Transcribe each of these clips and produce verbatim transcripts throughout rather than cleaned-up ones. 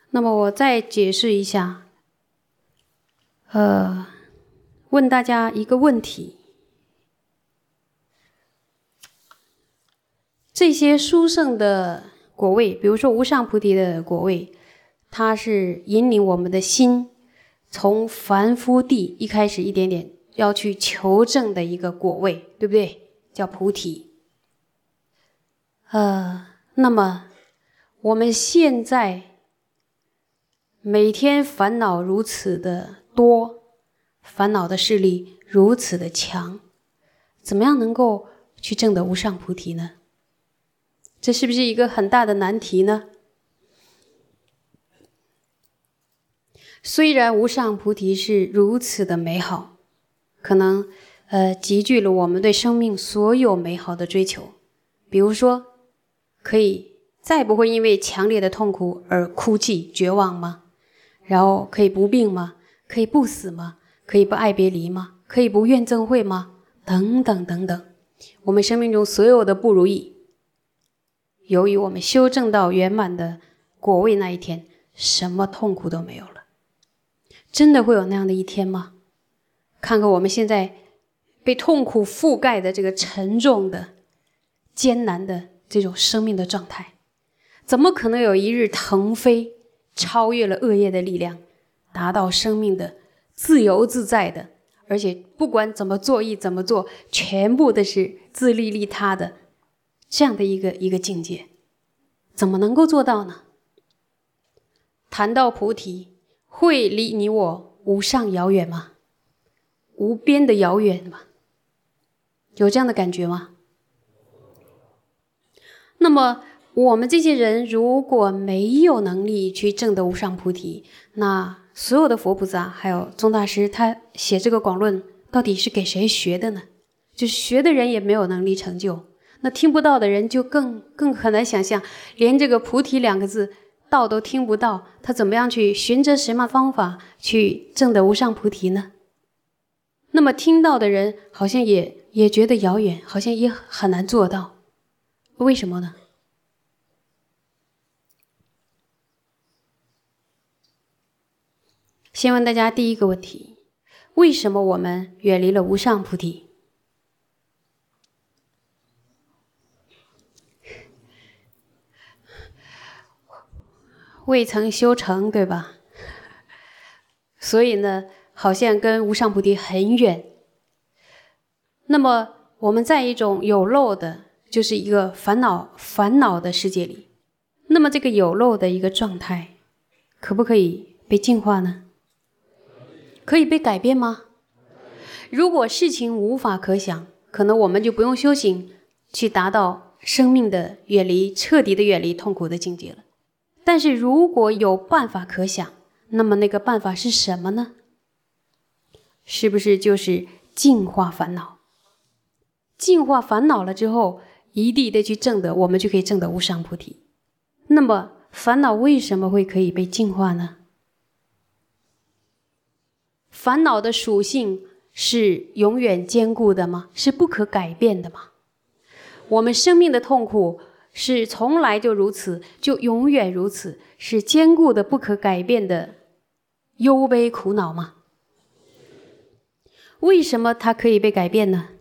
那么我再解释一下，呃，问大家一个问题：这些殊胜的果位，比如说无上菩提的果位，它是引领我们的心从凡夫地一开始一点点要去求证的一个果位，对不对？叫菩提。呃，那么我们现在每天烦恼如此的多，烦恼的势力如此的强，怎么样能够去证得无上菩提呢？这是不是一个很大的难题呢？虽然无上菩提是如此的美好，可能呃集聚了我们对生命所有美好的追求，比如说可以再不会因为强烈的痛苦而哭泣绝望吗？然后可以不病吗？可以不死吗？可以不爱别离吗？可以不怨憎会吗？等等等等，我们生命中所有的不如意，由于我们修正到圆满的果位那一天，什么痛苦都没有了。真的会有那样的一天吗？看看我们现在被痛苦覆盖的这个沉重的艰难的这种生命的状态，怎么可能有一日腾飞，超越了恶业的力量，达到生命的自由自在的，而且不管怎么作意怎么做，全部都是自利利他的这样的一个一个境界，怎么能够做到呢？谈到菩提，会离你我无上遥远吗？无边的遥远吗？有这样的感觉吗？那么我们这些人如果没有能力去证得无上菩提，那所有的佛菩萨还有宗大师他写这个广论到底是给谁学的呢？就是学的人也没有能力成就，那听不到的人就更更很难想象，连这个菩提两个字道都听不到，他怎么样去循着什么方法去证得无上菩提呢？那么听到的人好像也也觉得遥远，好像也很难做到，为什么呢？先问大家第一个问题：为什么我们远离了无上菩提？未曾修成，对吧？所以呢，好像跟无上菩提很远。那么我们在一种有漏的，就是一个烦恼烦恼的世界里，那么这个有漏的一个状态，可不可以被净化呢？可以被改变吗？如果事情无法可想，可能我们就不用修行去达到生命的远离，彻底的远离痛苦的境界了。但是如果有办法可想，那么那个办法是什么呢？是不是就是净化烦恼？净化烦恼了之后，一地的去证得，我们就可以证得无上菩提。那么烦恼为什么会可以被净化呢？烦恼的属性是永远坚固的吗？是不可改变的吗？我们生命的痛苦是从来就如此，就永远如此，是坚固的不可改变的忧悲苦恼吗？为什么它可以被改变呢？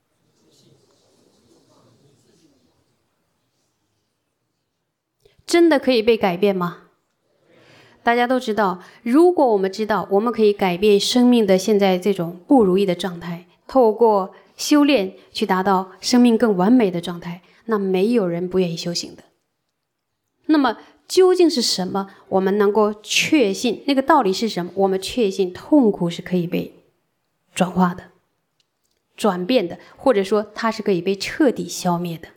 真的可以被改变吗？大家都知道，如果我们知道我们可以改变生命的现在这种不如意的状态，透过修炼去达到生命更完美的状态，那没有人不愿意修行的。那么究竟是什么我们能够确信？那个道理是什么？我们确信痛苦是可以被转化的、转变的，或者说它是可以被彻底消灭的。